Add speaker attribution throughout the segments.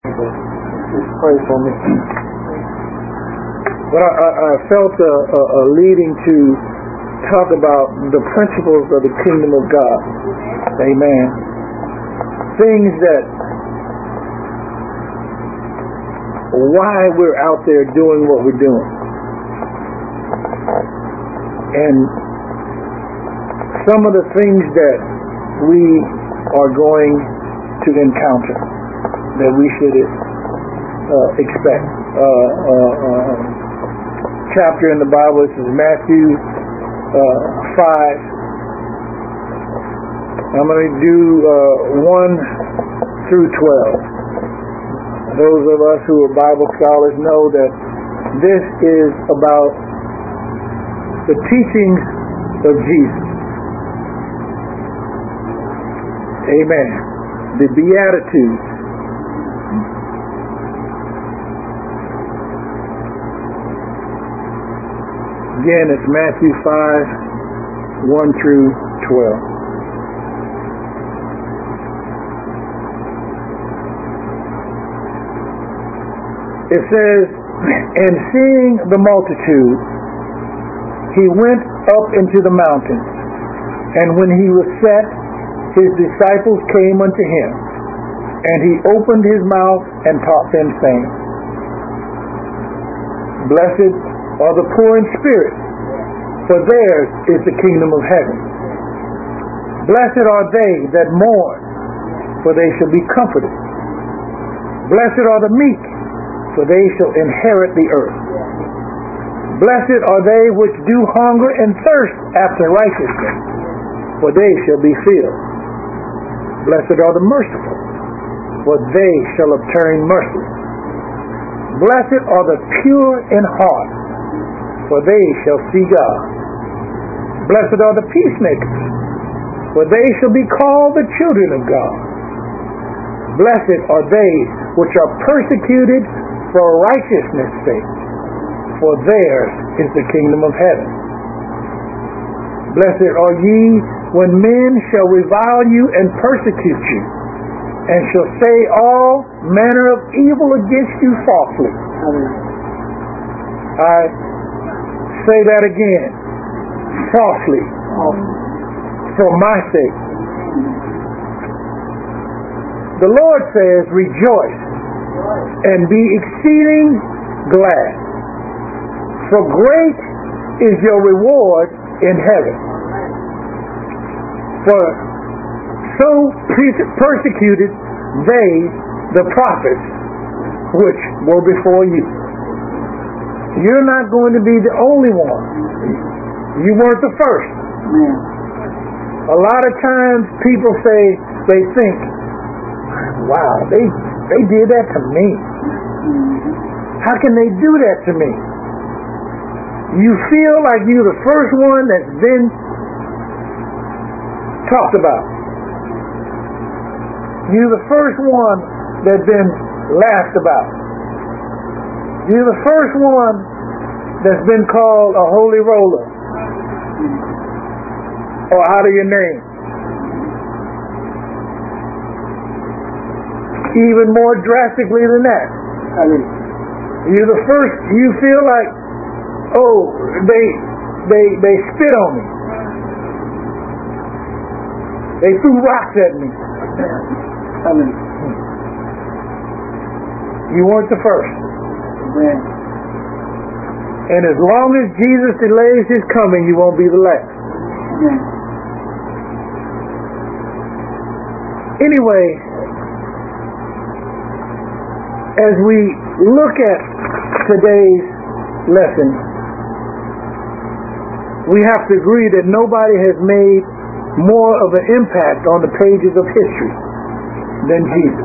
Speaker 1: Just pray for me. But I felt a leading to talk about the principles of the kingdom of God. Amen. Things that why we're out there doing what we're doing. And some of the things that we are going to encounter that we should expect. Chapter in the Bible, this is Matthew 5. I'm going to do 1 through 12. Those of us who are Bible scholars know that this is about the teachings of Jesus. Amen. The Beatitudes. Again, it's Matthew 5, 1 through 12. It says, "And seeing the multitude, he went up into the mountain. And when he was set, his disciples came unto him. And he opened his mouth and taught them, saying, Blessed are the poor in spirit, for theirs is the kingdom of heaven. Blessed are they that mourn, for they shall be comforted. Blessed are the meek, for they shall inherit the earth. Blessed are they which do hunger and thirst after righteousness, for they shall be filled. Blessed are the merciful, for they shall obtain mercy. Blessed are the pure in heart, for they shall see God. Blessed are the peacemakers, for they shall be called the children of God. Blessed are they which are persecuted for righteousness' sake, for theirs is the kingdom of heaven. Blessed are ye when men shall revile you and persecute you, and shall say all manner of evil against you falsely. I say that again, falsely, for my sake. The Lord says, rejoice and be exceeding glad, for great is your reward in heaven. For so persecuted they the prophets which were before you. You're not going to be the only one. You weren't the first. A lot of times people say, they think, wow, they did that to me. How can they do that to me? You feel like you're the first one that's been talked about. You're the first one that's been laughed about. You're the first one that's been called a holy roller or out of your name. Even more drastically than that. You're the first. You feel like, oh, they spit on me. They threw rocks at me. You weren't the first. And as long as Jesus delays his coming, you won't be the last. Anyway, as we look at today's lesson, we have to agree that nobody has made more of an impact on the pages of history than Jesus.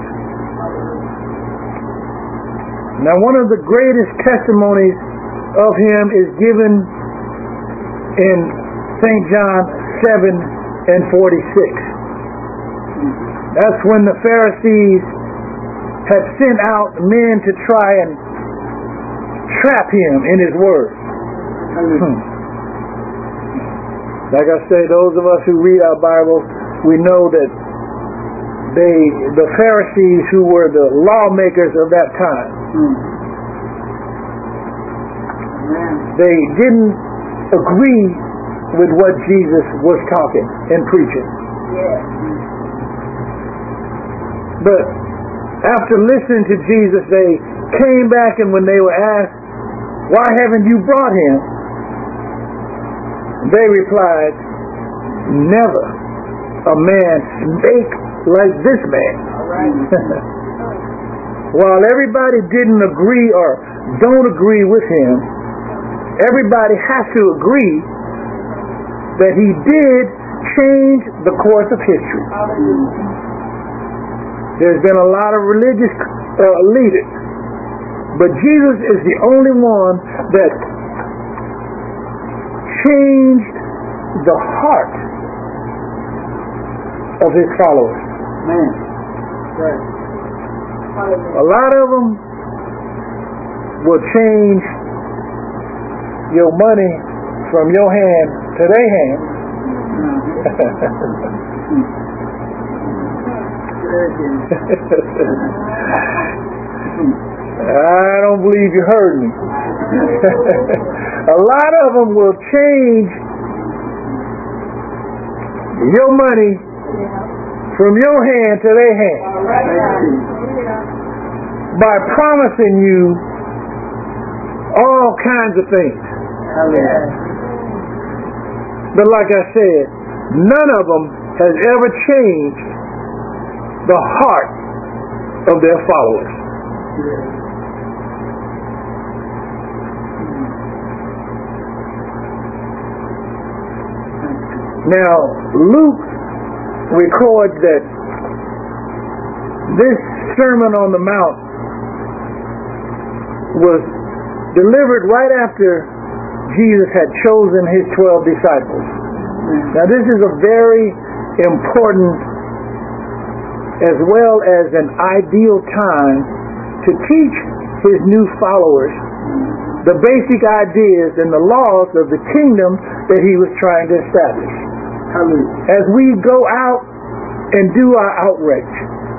Speaker 1: Now, one of the greatest testimonies of him is given in St. John 7:46. That's when the Pharisees had sent out men to try and trap him in his word. Like I say, those of us who read our Bible, we know that the Pharisees, who were the lawmakers of that time, they didn't agree with what Jesus was talking and preaching. But after listening to Jesus, they came back, and when they were asked, "Why haven't you brought him?" they replied, "Never a man spake like this man." While everybody didn't agree or don't agree with him, everybody has to agree that he did change the course of history. There's been a lot of religious leaders, but Jesus is the only one that changed the heart of his followers.
Speaker 2: Right.
Speaker 1: A lot of them will change your money from your hand to their hand. I don't believe you heard me. A lot of them will change your money from your hand to their hand by promising you all kinds of things. But like I said, none of them has ever changed the heart of their followers. Now, Luke records that this Sermon on the Mount was delivered right after Jesus had chosen his 12 disciples. Now, this is a very important as well as an ideal time to teach his new followers the basic ideas and the laws of the kingdom that he was trying to establish. As we go out and do our outreach,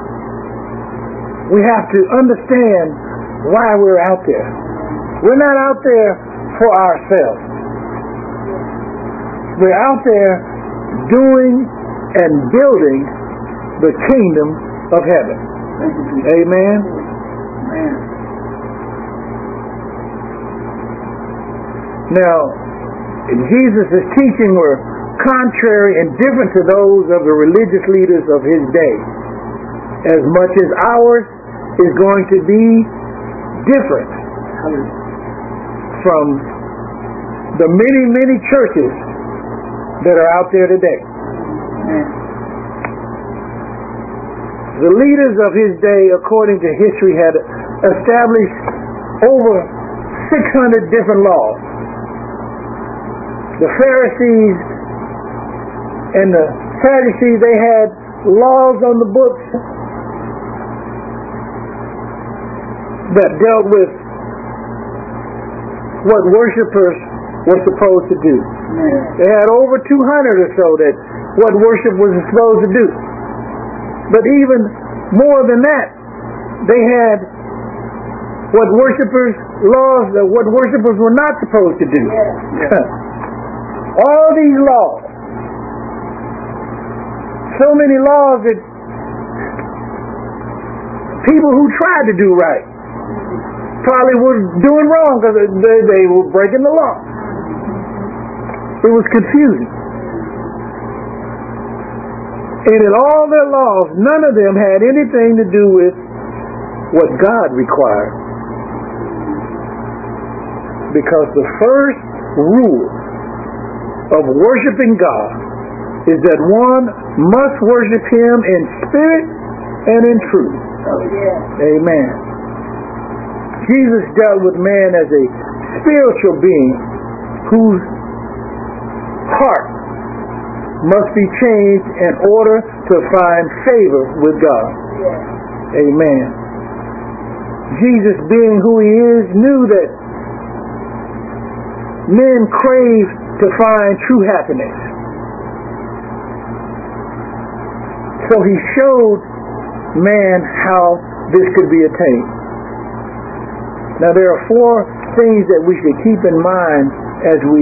Speaker 1: we have to understand why we're out there. We're not out there for ourselves. We're out there doing and building the kingdom of heaven. Amen. Now, Jesus' teaching were contrary and different to those of the religious leaders of his day, as much as ours is going to be different from the many, many churches that are out there today. The leaders of his day, according to history, had established over 600 different laws. The Pharisees and the Sadducees, they had laws on the books that dealt with what worshipers were supposed to do. They had over 200 or so that what worship was supposed to do. But even more than that, they had what worshipers laws that what worshipers were not supposed to do. All these laws, so many laws that people who tried to do right probably were doing wrong because they were breaking the law. It was confusing. And in all their laws, none of them had anything to do with what God required. Because the first rule of worshiping God is that one must worship him in spirit and in truth. Amen. Jesus dealt with man as a spiritual being whose heart must be changed in order to find favor with God. Amen. Jesus, being who he is, knew that men crave to find true happiness. So he showed man how this could be attained. Now there are 4 things that we should keep in mind as we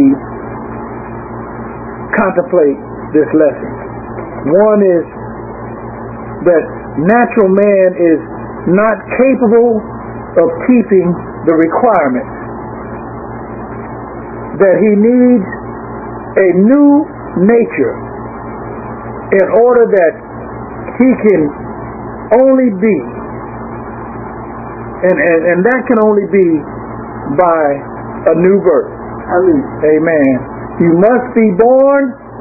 Speaker 1: contemplate this lesson. One is that natural man is not capable of keeping the requirements. That he needs a new nature in order that he can only be, and that can only be by a new birth. Amen. You must be born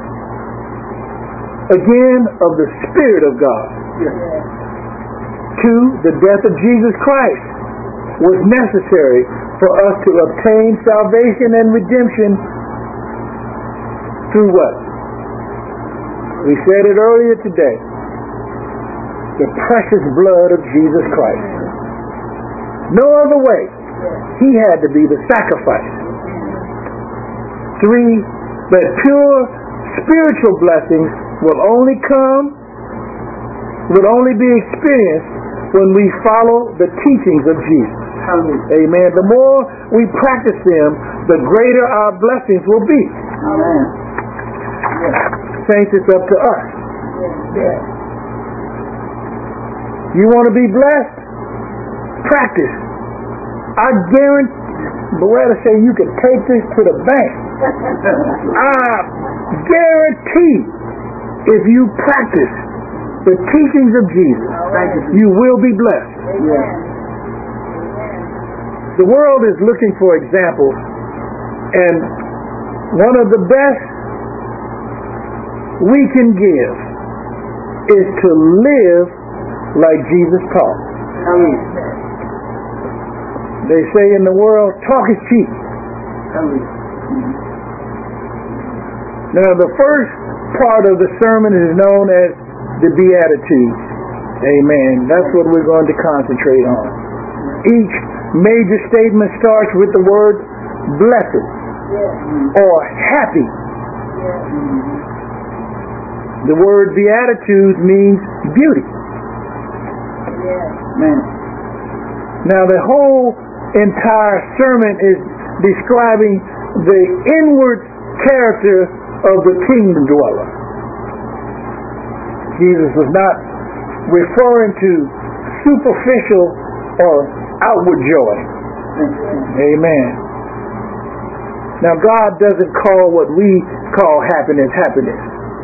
Speaker 1: again of the Spirit of God.
Speaker 2: Yes.
Speaker 1: 2, the death of Jesus Christ was necessary for us to obtain salvation and redemption through what? We said it earlier today. The precious blood of Jesus Christ. No other way. He had to be the sacrifice. 3, that pure spiritual blessings will only be experienced when we follow the teachings of Jesus. Amen. The more we practice them, the greater our blessings will be.
Speaker 2: Amen.
Speaker 1: Saints, it's up to us. You want to be blessed? Practice. I guarantee, Beretta say you can take this to the bank. I guarantee if you practice the teachings of Jesus, you will be blessed. The world is looking for examples, and one of the best we can give is to live like Jesus taught. They say in the world, talk is cheap. Now the first part of the sermon is known as the Beatitudes. Amen. That's what we're going to concentrate on. Each major statement starts with the word blessed or happy. The word Beatitudes means beauty. Now the whole entire sermon is describing the inward character of the kingdom dweller. Jesus was not referring to superficial or outward joy. Amen. Now God doesn't call what we call happiness, happiness.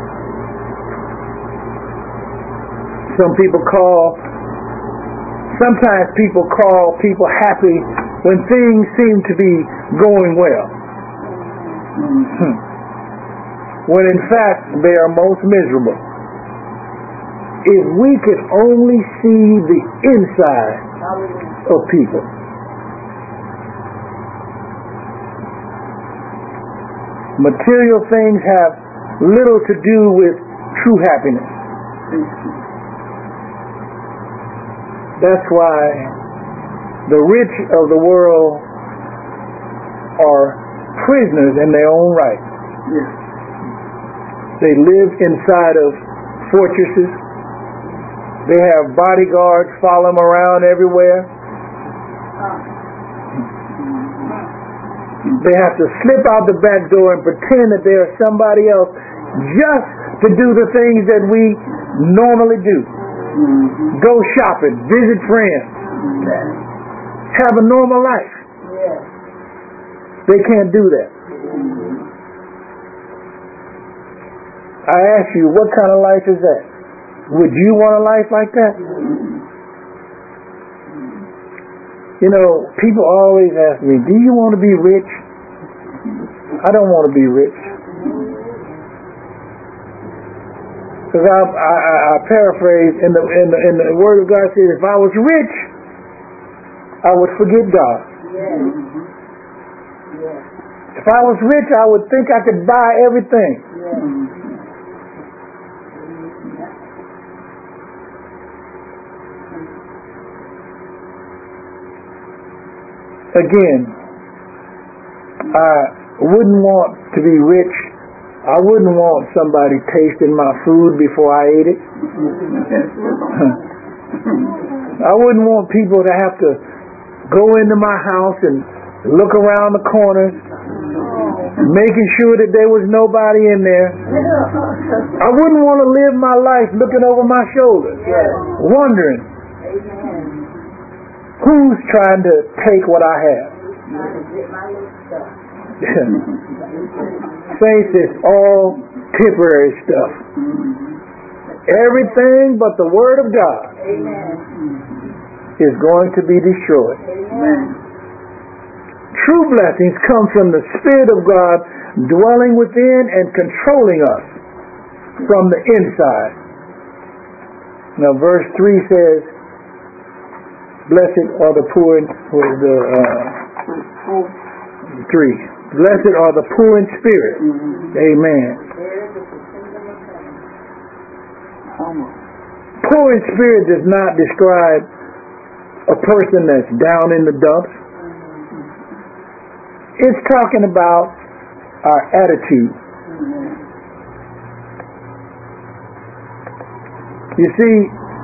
Speaker 1: Sometimes people call people happy when things seem to be going well. When in fact they are most miserable. If we could only see the inside of people. Material things have little to do with true happiness. That's why the rich of the world are prisoners in their own right. They live inside of fortresses. They have bodyguards follow them around everywhere. They have to slip out the back door and pretend that they are somebody else just to do the things that we normally do. Go shopping, visit friends, have a normal life. They can't do that. I ask you, what kind of life is that? Would you want a life like that? You know, people always ask me, do you want to be rich? I don't want to be rich. Because I paraphrase in the Word of God says, if I was rich, I would forget God. If I was rich, I would think I could buy everything. Again, I wouldn't want to be rich. I wouldn't want somebody tasting my food before I ate it. I wouldn't want people to have to go into my house and look around the corners, making sure that there was nobody in there. I wouldn't want to live my life looking over my shoulder, wondering who's trying to take what I have. Saints, it's all temporary stuff. Everything but the Word of God is going to be destroyed. True blessings come from the Spirit of God dwelling within and controlling us from the inside. Now verse 3 says, blessed are the poor in, 3. Blessed are the poor in spirit. Amen. Poor in spirit does not describe a person that's down in the dumps. It's talking about our attitude. You see,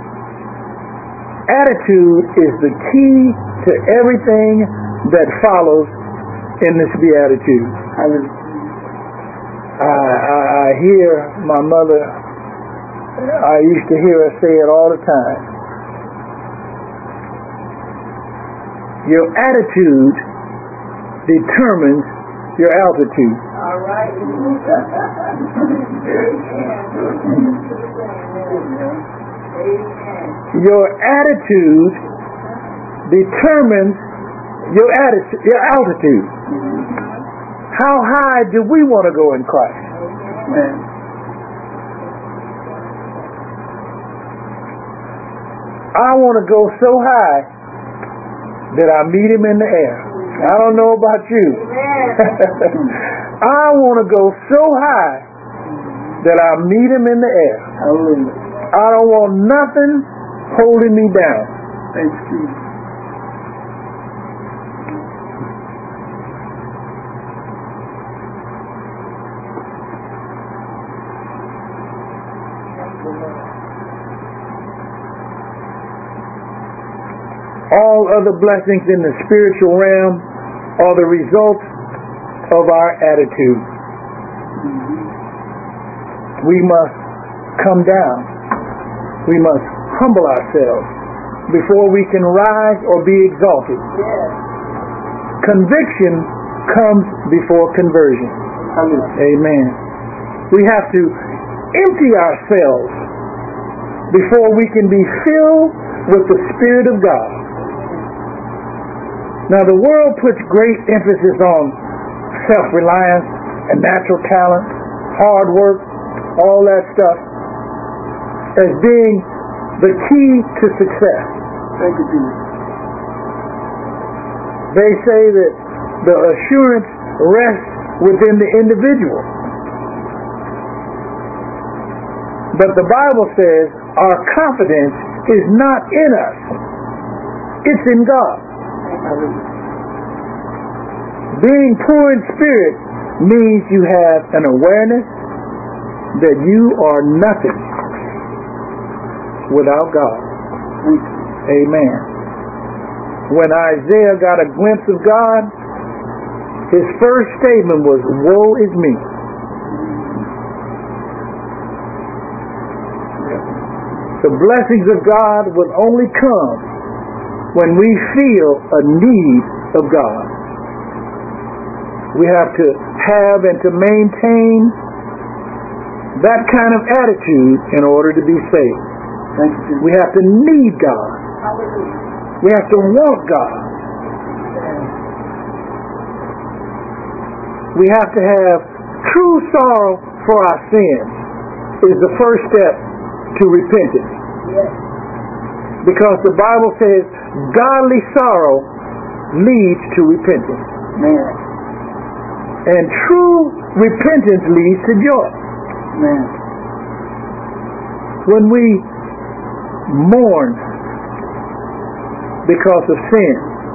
Speaker 1: attitude is the key to everything that follows in this beatitude. I hear my mother, I used to hear her say it all the time. Your attitude determines your altitude.
Speaker 2: All right.
Speaker 1: Your attitude determines your altitude. How high do we want to go in Christ? I want to go so high that I meet him in the air. I don't know about you. I want to go so high that I meet him in the air. I don't want nothing holding me down.
Speaker 2: Thank you.
Speaker 1: All other blessings in the spiritual realm are the result of our attitude. We must come down. We must humble ourselves before we can rise or be exalted. Conviction comes before conversion. Amen. We have to empty ourselves before we can be filled with the Spirit of God. Now the world puts great emphasis on self-reliance and natural talent, hard work, all that stuff, as being the key to success.
Speaker 2: Thank you, Jesus.
Speaker 1: They say that the assurance rests within the individual. But the Bible says our confidence is not in us. It's in God. Being poor in spirit means you have an awareness that you are nothing without God. Amen. When Isaiah got a glimpse of God, his first statement was, "Woe is me." The blessings of God will only come when we feel a need of God. We have to have and to maintain that kind of attitude in order to be saved. We have to need God. We have to want God. We have to have true sorrow for our sins. It is the first step to repentance. Because the Bible says godly sorrow leads to repentance. And true repentance leads to joy. When we mourn because of sin,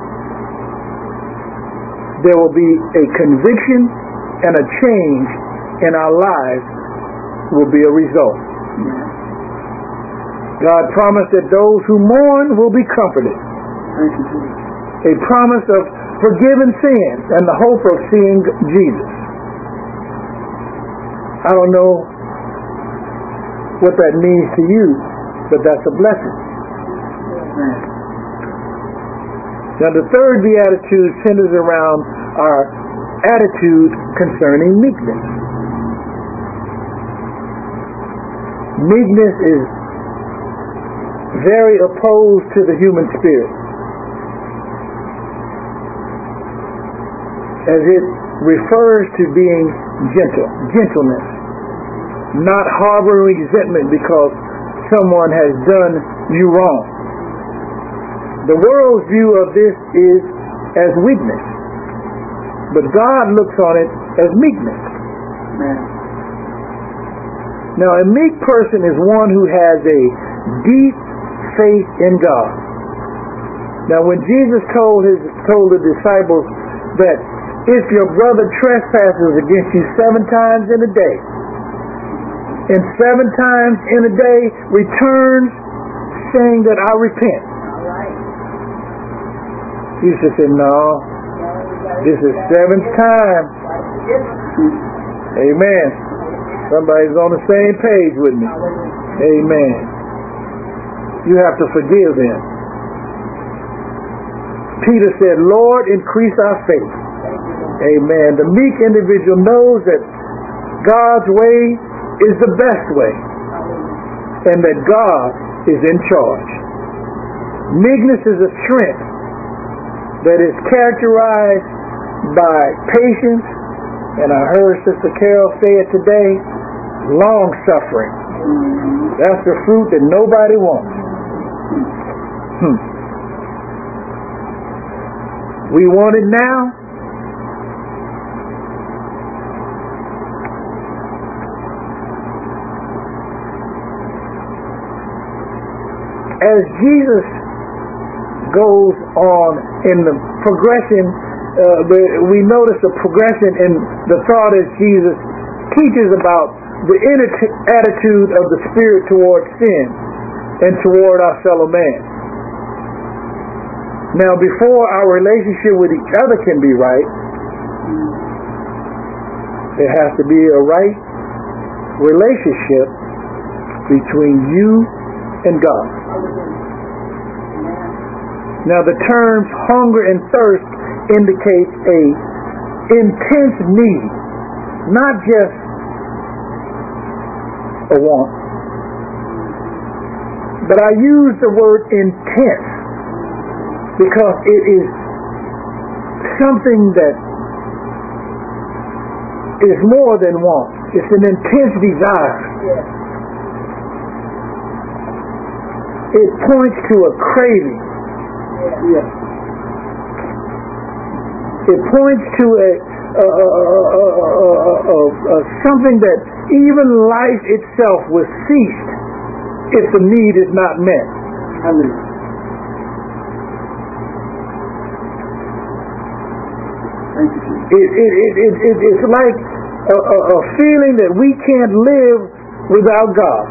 Speaker 1: there will be a conviction and a change in our lives will be a result. God promised that those who mourn will be comforted.
Speaker 2: Thank you, Jesus.
Speaker 1: A promise of forgiven sins and the hope of seeing Jesus. I don't know what that means to you, but that's a blessing. Now the third beatitude centers around our attitude concerning meekness. Meekness is very opposed to the human spirit, as it refers to being gentleness, not harboring resentment because someone has done you wrong. The world's view of this is as weakness, but God looks on it as meekness. Now, a meek person is one who has a deep faith in God. Now, when Jesus told the disciples that if your brother trespasses against you 7 times in a day, and 7 times in a day returns saying that I repent, Jesus said, no, this is 7th time. Amen. Somebody's on the same page with me. Amen. You have to forgive them. Peter said, Lord, increase our faith. Amen. The meek individual knows that God's way is the best way and that God is in charge. Meekness is a strength that is characterized by patience, and I heard Sister Carol say it today, long-suffering. That's the fruit that nobody wants. We want it now. As Jesus goes on in the progression, we notice a progression in the thought as Jesus teaches about the inner attitude of the Spirit toward sin and toward our fellow man. Now, before our relationship with each other can be right, there has to be a right relationship between you and God. Now, the terms hunger and thirst indicates a intense need, not just a want. But I use the word intense because it is something that is more than want. It's an intense desire. It points to a craving. It points to something that even life itself will cease if the need is not met. It's like a feeling that we can't live without God.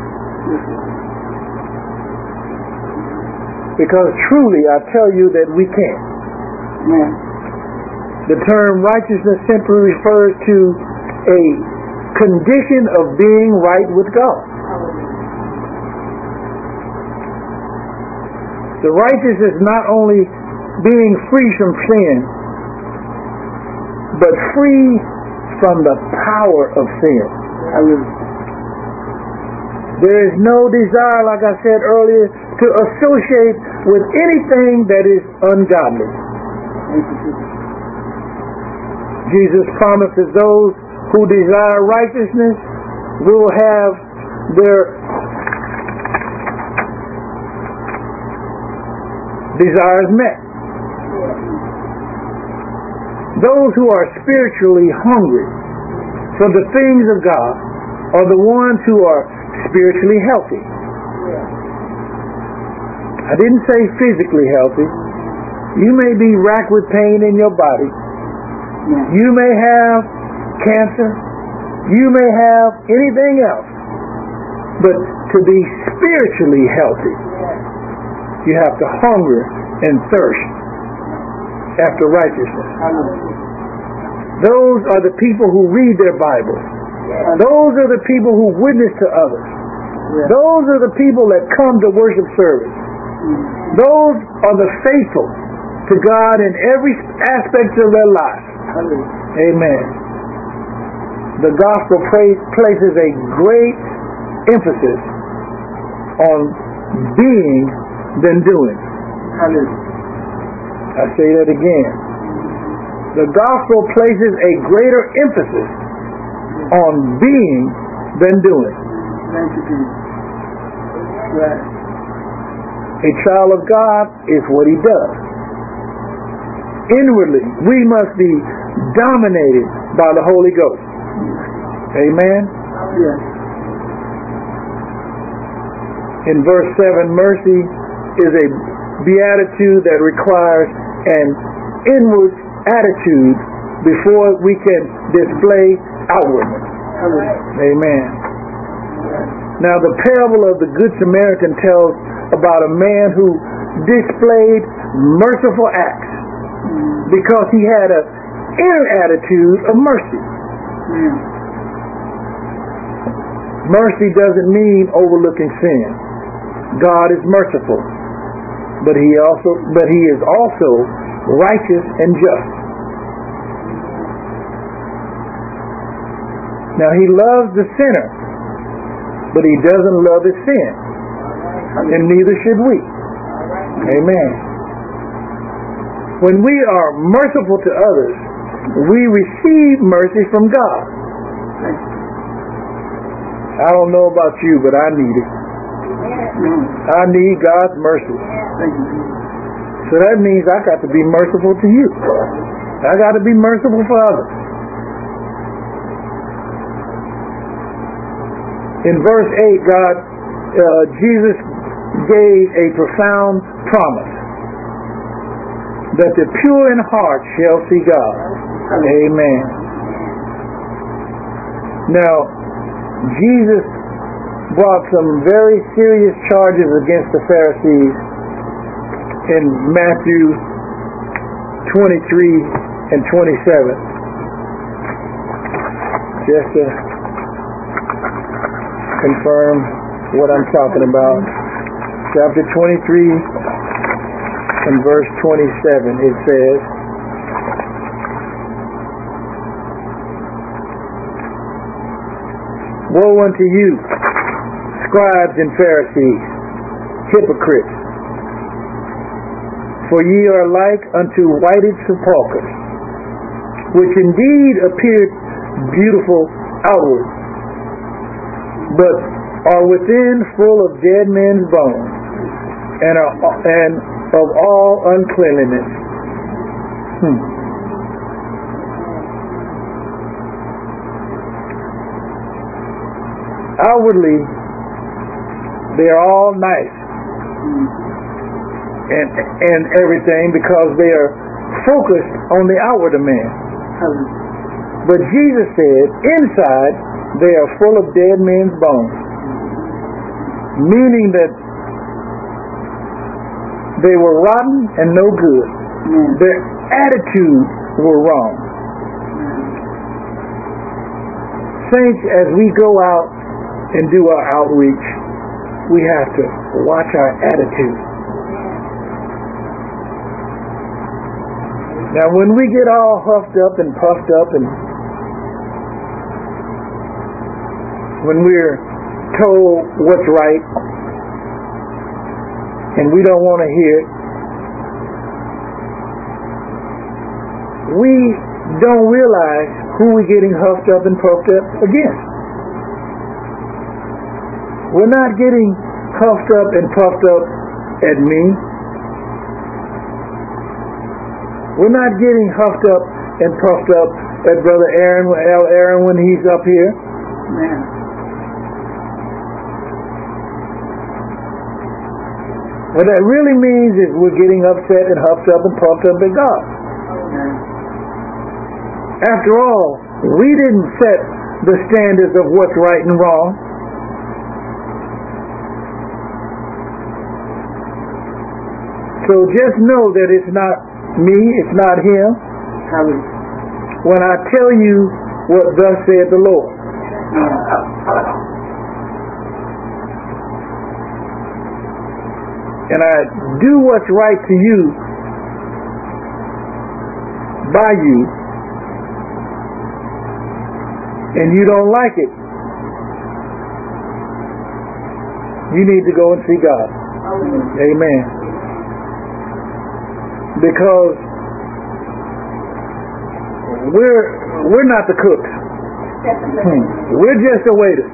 Speaker 1: Because truly, I tell you that we can't. The term righteousness simply refers to a condition of being right with God. The righteous is not only being free from sin, but free from the power of sin. There is no desire, like I said earlier, to associate with anything that is ungodly. Jesus promises those who desire righteousness will have their desires met. Those who are spiritually hungry for the things of God are the ones who are spiritually healthy. I didn't say physically healthy. You may be racked with pain in your body. You may have cancer. You may have anything else. But to be spiritually healthy, you have to hunger and thirst after righteousness. Those are the people who read their Bible. Those are the people who witness to others. Those are the people that come to worship service. Those are the faithful to God in every aspect of their life. Amen. The gospel places a great emphasis on being than doing. I say that again. The gospel places a greater emphasis on being than doing. A child of God is what he does. Inwardly, we must be dominated by the Holy Ghost. Amen?
Speaker 2: Yes.
Speaker 1: In verse 7, mercy is a beatitude that requires an inward attitude before we can display outwardly. Amen. Now, the parable of the Good Samaritan tells about a man who displayed merciful acts because he had an inner attitude of mercy. Mercy doesn't mean overlooking sin. God is merciful, but he is also righteous and just. Now, he loves the sinner, but he doesn't love his sin, and neither should we. Amen. When we are merciful to others, we receive mercy from God. I don't know about you, but I need it. I need God's mercy. So that means I got to be merciful to you. I got to be merciful for others. In verse 8, Jesus gave a profound promise that the pure in heart shall see God. Amen. Now, Jesus brought some very serious charges against the Pharisees in Matthew 23 and 27. Just to confirm what I'm talking about. Chapter 23 and verse 27, it says, woe unto you, scribes and Pharisees, hypocrites, for ye are like unto whited sepulchres, which indeed appear beautiful outward, but are within full of dead men's bones, and of all uncleanliness. Outwardly, they are all nice and everything because they are focused on the outward of man. But Jesus said, inside they are full of dead men's bones, meaning that they were rotten and no good. Their attitudes were wrong. Saints, as we go out and do our outreach, we have to watch our attitude. Now, when we get all huffed up and puffed up, and when we're told what's right, and we don't want to hear it, we don't realize who we're getting huffed up and puffed up against. We're not getting huffed up and puffed up at me. We're not getting huffed up and puffed up at Brother Aaron when he's up here. What that really means is we're getting upset and huffed up and puffed up at God. After all, we didn't set the standards of what's right and wrong. So just know that it's not me, it's not him. When I tell you what thus said the Lord. And I do what's right to you, by you, and you don't like it, you need to go and see God. Amen. Because we're not the cooks. We're just the waiters.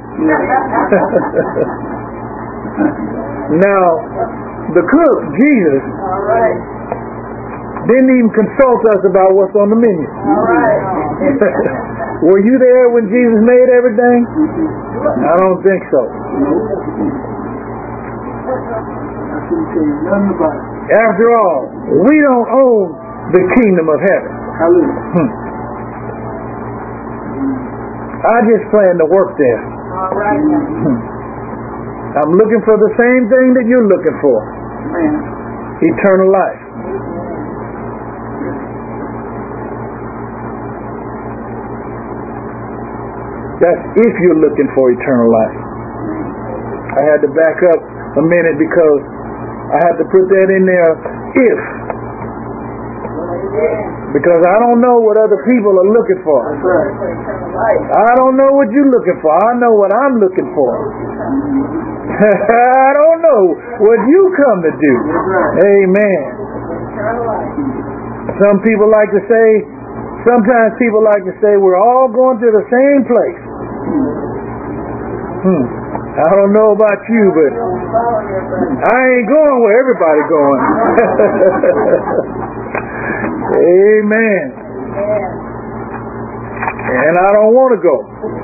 Speaker 1: Now, the cook, Jesus, didn't even consult us about what's on the menu. Were you there when Jesus made everything? I don't think so. After all, we don't own the kingdom of heaven. I just plan to work there. I'm looking for the same thing that you're looking for. Eternal life. That's if you're looking for eternal life. I had to back up a minute because I had to put that in there, if. Because I don't know what other people are looking for. I don't know what you're looking for. I know what I'm looking for. I don't know what you come to do. Amen. Sometimes people like to say we're all going to the same place. I don't know about you, but I ain't going where everybody's going. Amen. And I don't want to go.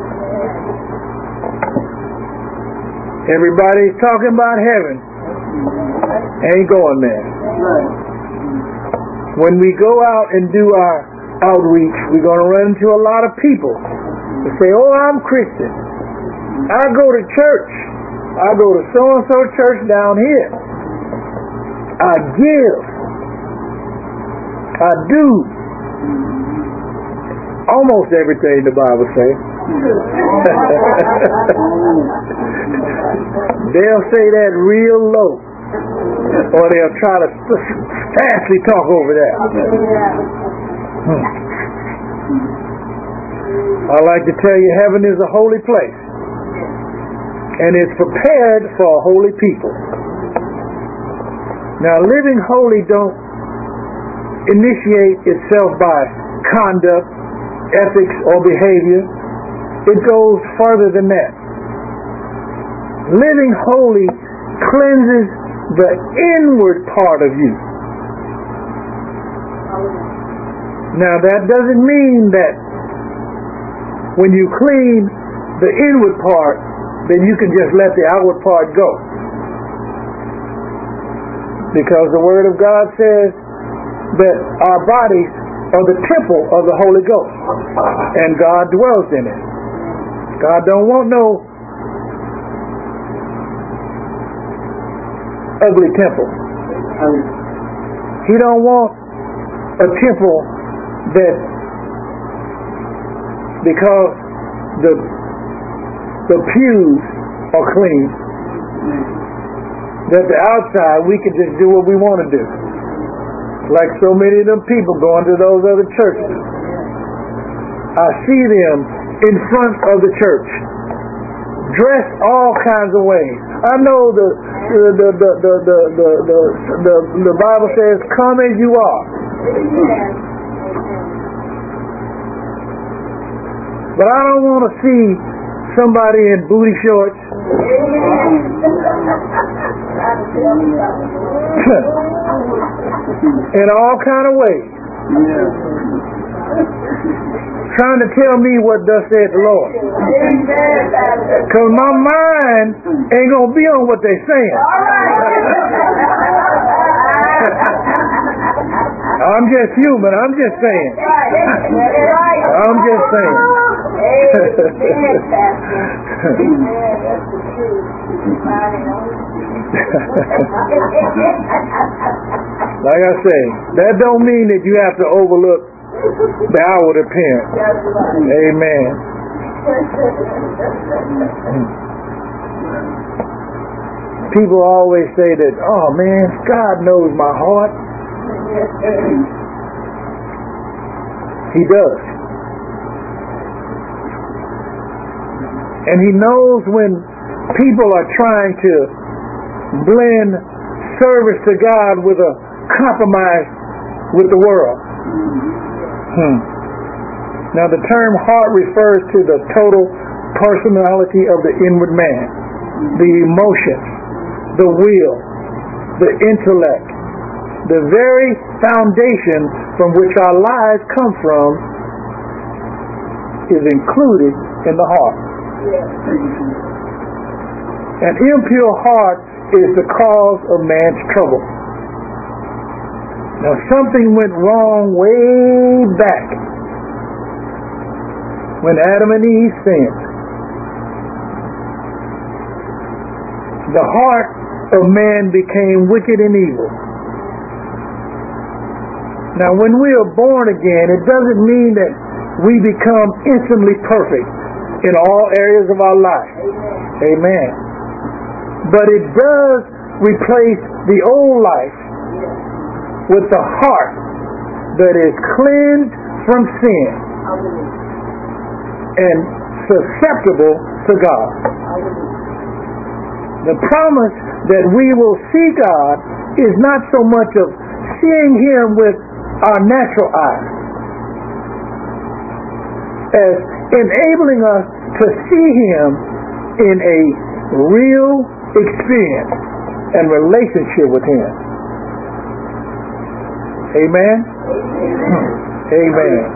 Speaker 1: Everybody's talking about heaven. Ain't going there. When we go out and do our outreach, we're going to run into a lot of people who say, oh, I'm Christian. I go to church. I go to so-and-so church down here. I give. I do almost everything the Bible says. They'll say that real low, or they'll try to fastly talk over that. I like to tell you, heaven is a holy place, and it's prepared for a holy people. Now, living holy don't initiate itself by conduct, ethics, or behavior. It goes further than that. Living holy cleanses the inward part of you. Now, that doesn't mean that when you clean the inward part, then you can just let the outward part go. Because the Word of God says that our bodies are the temple of the Holy Ghost, and God dwells in it. God don't want no ugly temple. He don't want a temple that, because the pews are clean, that the outside we can just do what we want to do. Like so many of them people going to those other churches. I see them in front of the church, dressed all kinds of ways. I know the Bible says, "Come as you are." But I don't want to see somebody in booty shorts. In all kind of ways. Trying to tell me what thus said the Lord. Because my mind ain't going to be on what they're saying. I'm just human. I'm just saying. I'm just saying. Like I say, that don't mean that you have to overlook the outward appearance. Amen. People always say that, oh man, God knows my heart. He does. And He knows when people are trying to blend service to God with a compromise with the world. Now the term heart refers to the total personality of the inward man, the emotions, the will, the intellect, the very foundation from which our lives come from is included in the heart. An impure heart is the cause of man's trouble. Now something went wrong way back when Adam and Eve sinned. The heart of man became wicked and evil. Now when we are born again, it doesn't mean that we become instantly perfect in all areas of our life. Amen. But it does replace the old life with the heart that is cleansed from sin and susceptible to God. The promise that we will see God is not so much of seeing Him with our natural eyes as enabling us to see Him in a real experience and relationship with Him. Amen? Amen.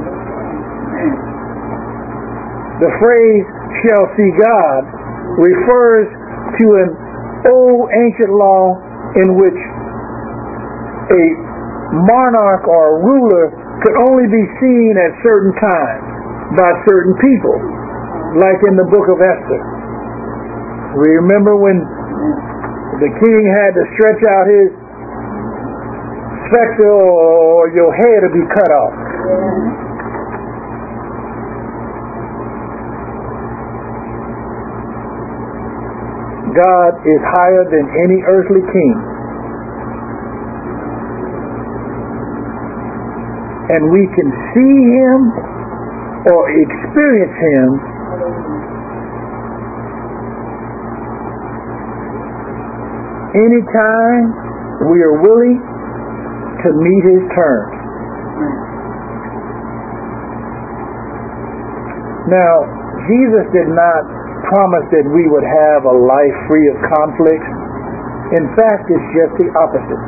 Speaker 1: The phrase "shall see God" refers to an old ancient law in which a monarch or a ruler could only be seen at certain times by certain people, like in the book of Esther. Remember when the king had to stretch out his specter or your head to be cut off. God is higher than any earthly king. And we can see Him or experience Him anytime we are willing to meet His terms. Now, Jesus did not promise that we would have a life free of conflicts. In fact, it's just the opposite.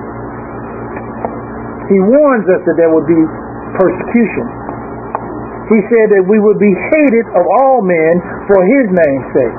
Speaker 1: He warns us that there would be persecution. He said that we would be hated of all men for His name's sake.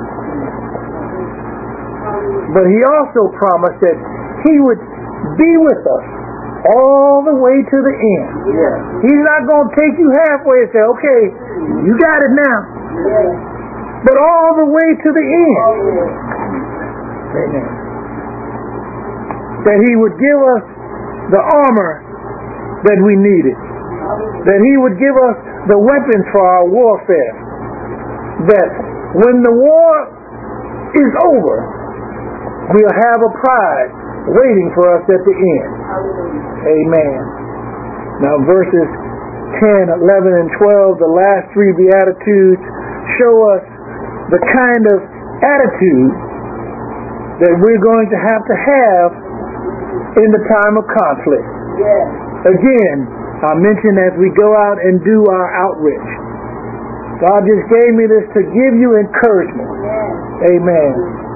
Speaker 1: But He also promised that He would be with us all the way to the end. He's not going to take you halfway and say, okay, you got it now. But all the way to the end. Amen. That He would give us the armor that we needed. That He would give us the weapons for our warfare. That when the war is over, we'll have a prize waiting for us at the end. Amen. Now verses 10, 11, and 12, the last three Beatitudes, show us the kind of attitude that we're going to have in the time of conflict. Again, I mentioned as we go out and do our outreach, God just gave me this to give you encouragement. Amen.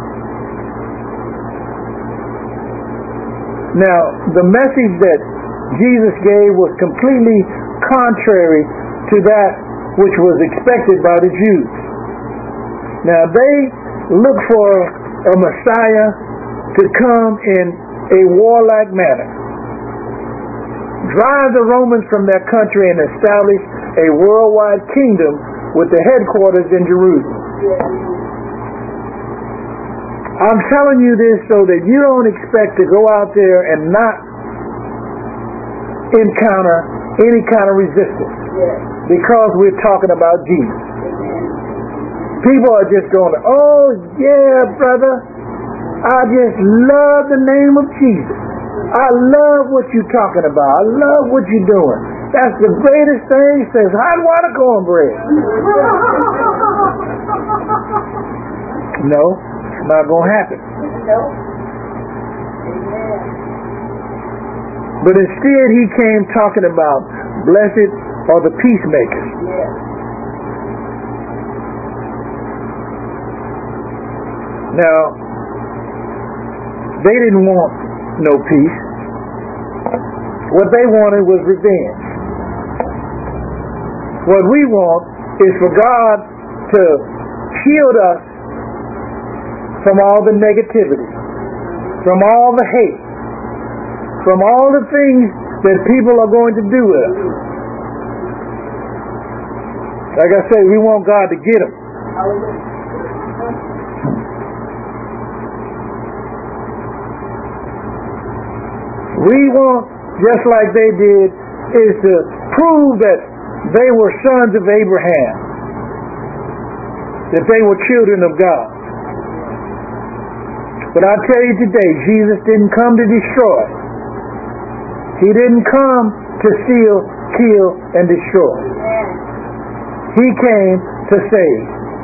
Speaker 1: Now, the message that Jesus gave was completely contrary to that which was expected by the Jews. Now, they looked for a Messiah to come in a warlike manner, drive the Romans from their country, and establish a worldwide kingdom with the headquarters in Jerusalem. I'm telling you this so that you don't expect to go out there and not encounter any kind of resistance because we're talking about Jesus. People are just going, oh yeah, brother, I just love the name of Jesus. I love what you're talking about. I love what you're doing. That's the greatest thing. He says, hot water cornbread. No, it's not going to happen. But instead he came talking about blessed are the peacemakers. Now, they didn't want no peace. What they wanted was revenge. What we want is for God to shield us from all the negativity, from all the hate, from all the things that people are going to do with us. Like I say, we want God to get them. We want, just like they did, is to prove that they were sons of Abraham, that they were children of God. But I tell you today, Jesus didn't come to destroy. He didn't come to steal, kill, and destroy. He came to save.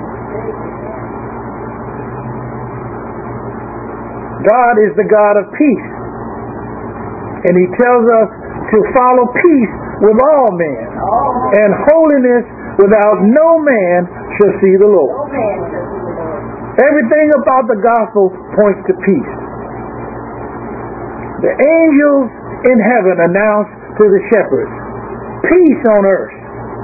Speaker 1: God is the God of peace. And he tells us to follow peace with all men, and holiness without no man shall see the Lord. Everything about the gospel points to peace. The angels in heaven announce to the shepherds, peace on earth.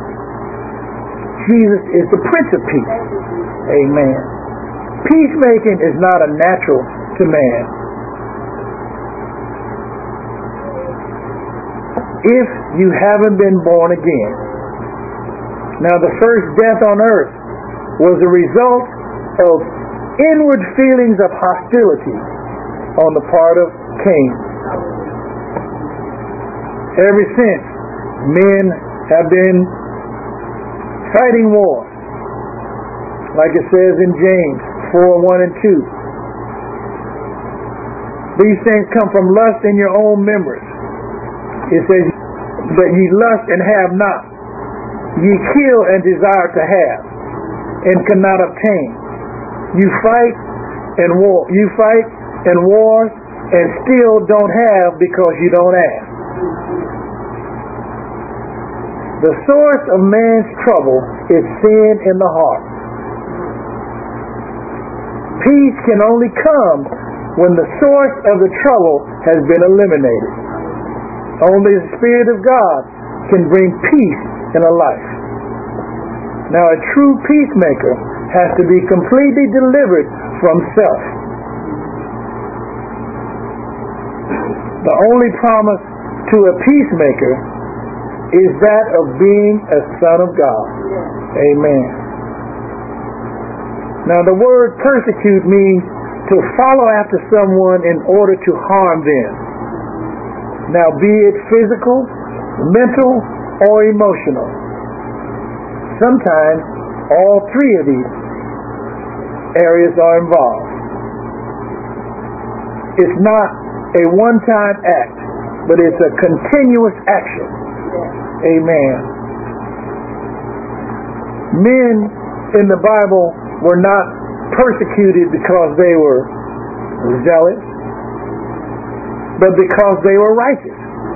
Speaker 1: Jesus is the Prince of Peace. Amen. Peacemaking is not a natural to man. If you haven't been born again. Now, the first death on earth was a result of inward feelings of hostility on the part of Cain. Ever since, men have been fighting wars, like it says in James 4:1 and 2. These things come from lust in your own members. It says, but ye lust and have not. Ye kill and desire to have, and cannot obtain. You fight and war. You fight and wars, and still don't have because you don't ask. The source of man's trouble is sin in the heart. Peace can only come when the source of the trouble has been eliminated. Only the Spirit of God can bring peace in a life. Now, a true peacemaker has to be completely delivered from self. The only promise to a peacemaker is that of being a son of God. Amen. Now, the word persecute means to follow after someone in order to harm them. Now, be it physical, mental, or emotional. Sometimes all three of these areas are involved. It's not a one-time act, but it's a continuous action. Amen. Men in the Bible were not persecuted because they were zealous, but because they were righteous.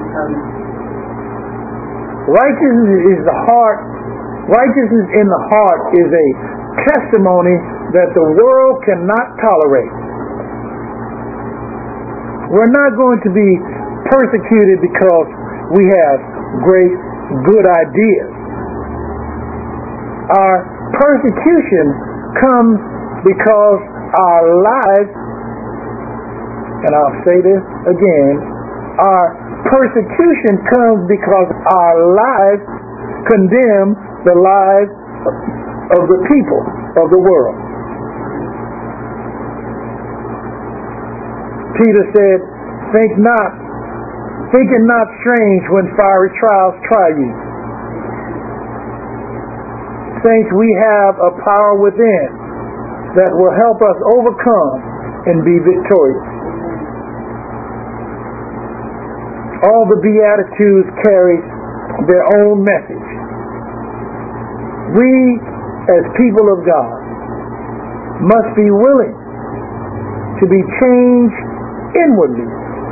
Speaker 1: Righteousness is the heart. Righteousness in the heart is a testimony that the world cannot tolerate. We're not going to be persecuted because we have great, good ideas. Our persecution comes because our lives, and I'll say this again, our persecution comes because our lives condemn the lives of the people of the world. Peter said, think not Think it not strange when fiery trials try you. Saints, we have a power within that will help us overcome and be victorious. All the Beatitudes carry their own message. We, as people of God, must be willing to be changed inwardly,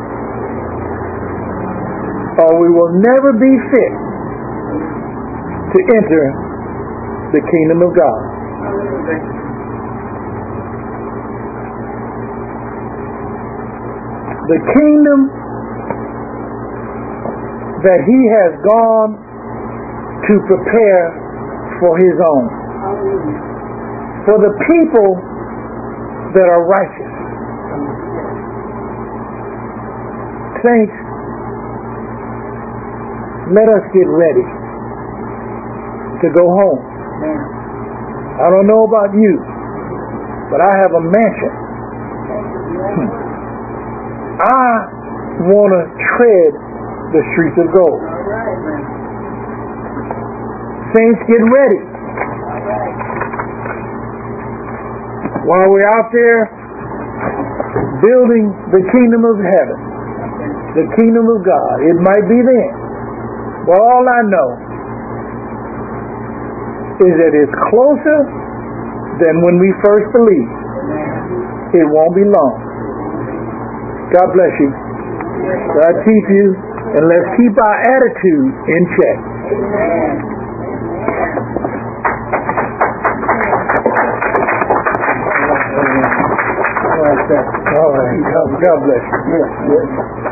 Speaker 1: or we will never be fit to enter the kingdom of God. The kingdom that he has gone to prepare for his own, for the people that are righteous. Saints, let us get ready to go home. I don't know about you, but I have a mansion. I want to tread the streets of gold. Saints, get ready. While we're out there building the kingdom of heaven, the kingdom of God, it might be then. Well, all I know is that it's closer than when we first believed. It won't be long. God bless you. God keep you, and let's keep our attitude in check. All right. God bless you.